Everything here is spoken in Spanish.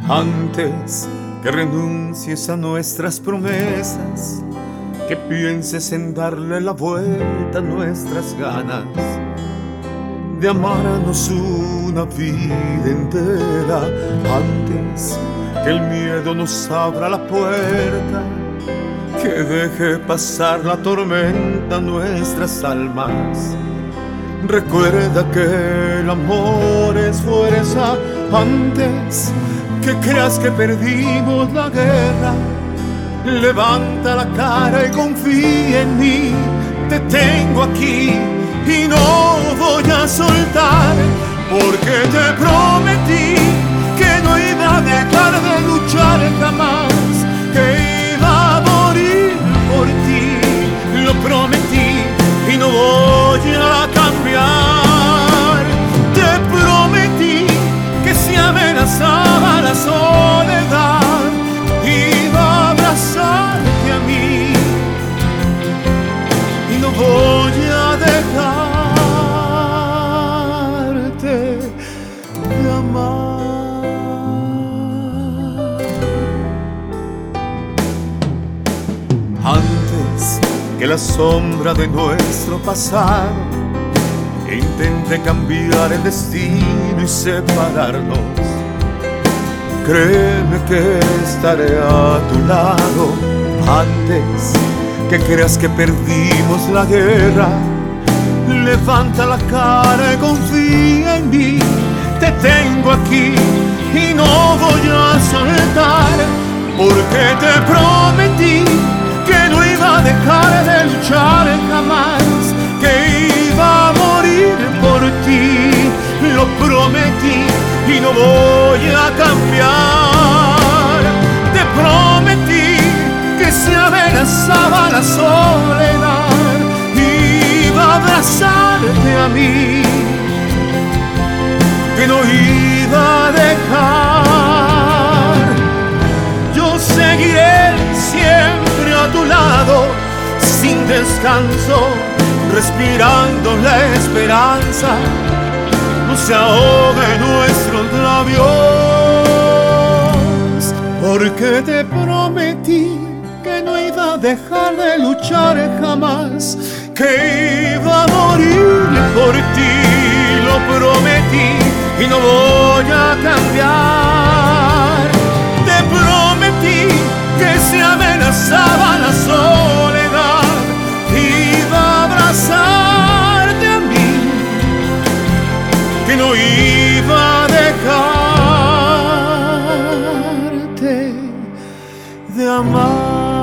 Antes que renuncies a nuestras promesas, que pienses en darle la vuelta a nuestras ganas de amarnos una vida entera. Antes que el miedo nos abra la puerta, que deje pasar la tormenta a nuestras almas. Recuerda que el amor es fuerza. Antes que creas que perdimos la guerra, levanta la cara y confía en mí. Te tengo aquí y no voy a soltar, porque te prometí que no iba a dejar de luchar jamás, que iba a morir por ti. Lo prometí y no voy a cambiar. Te prometí que si amenazaba la soledad, iba a abrazarte a mí y no voy a dejarte de amar. Antes que la sombra de nuestro pasado intente cambiar el destino y separarnos, créeme que estaré a tu lado. Antes que creas que perdimos la guerra, levanta la cara y confía en mí. Te tengo aquí y no voy a soltar, porque te prometí que no iba a dejar de luchar jamás, que iba a morir por ti. Lo prometí y no voy a cambiar. Te prometí que si amenazaba la soledad, iba a abrazarte a mí, que no iba a dejar. Yo seguiré siempre a tu lado, sin descanso, respirando la esperanza. No se ahogue nuestros labios, porque te prometí que no iba a dejar de luchar jamás, que iba a morir por ti. Lo prometí y no voy a cambiar. Te prometí que si amenazaba la soledad, iba a abrazarte a mí, que no iba a dejarte de amar.